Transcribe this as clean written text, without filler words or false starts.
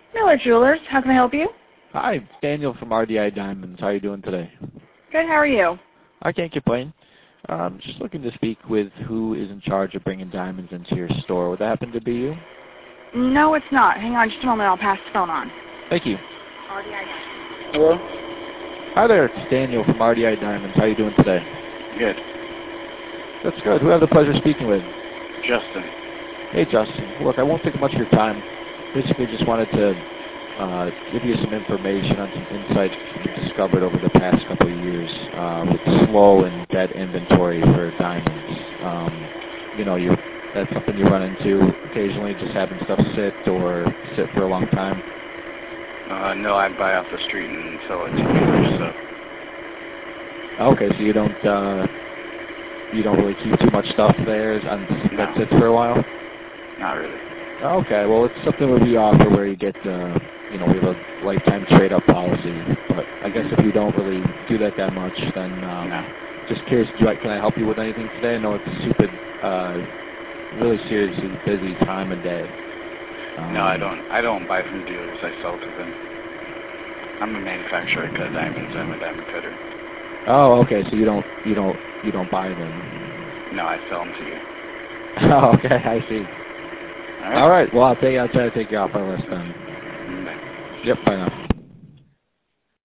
Miller Jewelers, how can I help you? Hi, Daniel from RDI Diamonds. How are you doing today? Good, how are you? I can't complain. Just looking to speak with who is in charge of bringing diamonds into your store. Would that happen to be you? No, it's not. Hang on just a moment, I'll pass the phone on. Thank you. RDI Diamonds. Hello? Hi there, it's Daniel from RDI Diamonds. How are you doing today? Good. That's good. Who have the pleasure of speaking with? Justin. Hey, Justin. Look, I won't take much of your time. Basically, just wanted to give you some information on some insights we've discovered over the past couple of years with slow and dead inventory for diamonds. That's something you run into occasionally, just having stuff sit for a long time. No, I buy off the street and sell it to dealers, so. Okay, so you don't really keep too much stuff there that sits for a while? Not really. Okay, well, it's something that we offer where you get, we have a lifetime trade-up policy. But I guess if you don't really do that much, then No. just curious, can I help you with anything today? I know it's a super, really seriously busy time of day. No, I don't buy from dealers. I sell to them. I'm a manufacturer. I cut diamonds. I'm a diamond cutter. Oh, okay. So you don't buy them. No, I sell them to you. Oh, okay. I see. All right. All right. Well, I'll try to take you off our list then. Bye. Yep. Bye now.